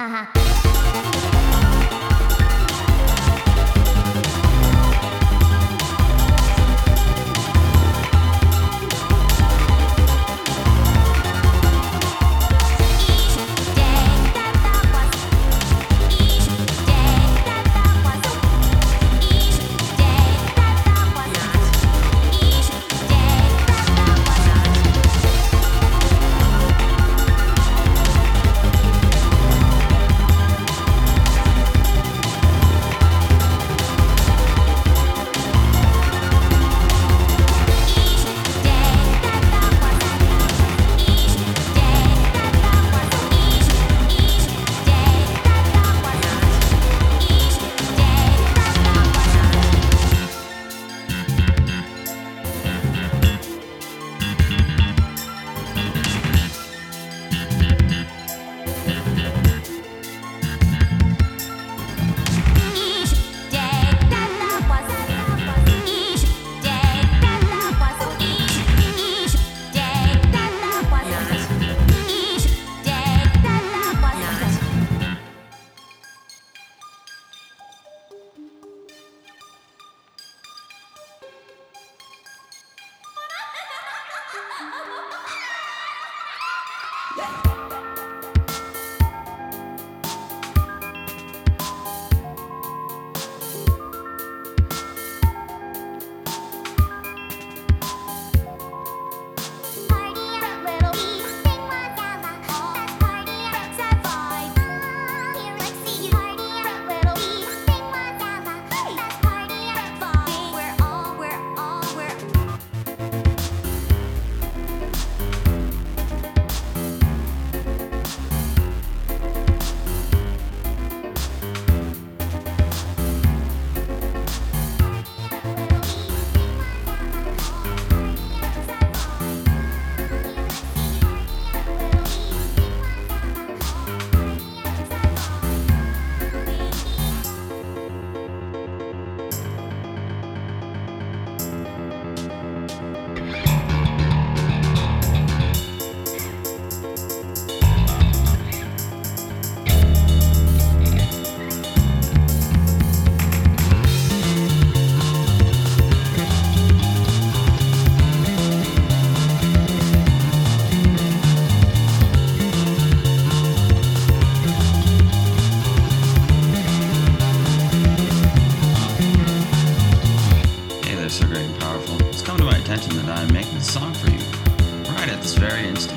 So great and powerful. It's come to my attention that I'm making a song for you, right at this very instant.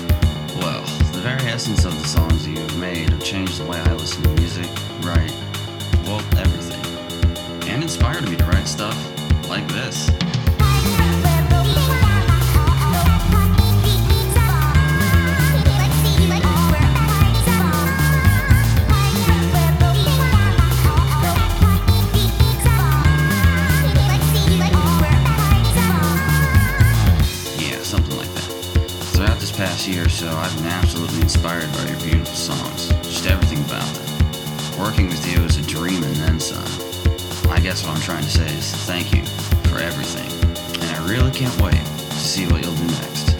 Well, the very essence of the songs that you have made have changed the way I listen to music, write, well, everything. And inspired me to write stuff like this. Past year or so, I've been absolutely inspired by your beautiful songs. Just everything about them. Working with you is a dream and then some. I guess what I'm trying to say is thank you for everything. And I really can't wait to see what you'll do next.